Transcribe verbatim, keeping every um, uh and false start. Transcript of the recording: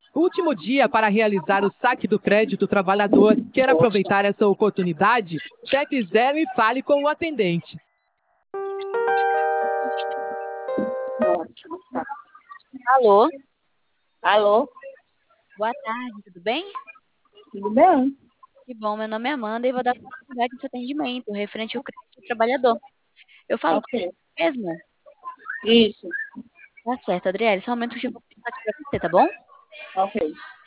Último dia para realizar o saque do crédito trabalhador. Quer aproveitar essa oportunidade? Cheque zero e fale com o atendente. Alô, Alô, boa tarde, tudo bem? tudo bem? Que bom, meu nome é Amanda e vou dar continuidade nesse atendimento referente ao crédito do trabalhador. Eu falo com Ok. você mesmo? Isso, Tá certo, Adriele, só um momento que eu vou passar aqui pra você, tá bom? ok.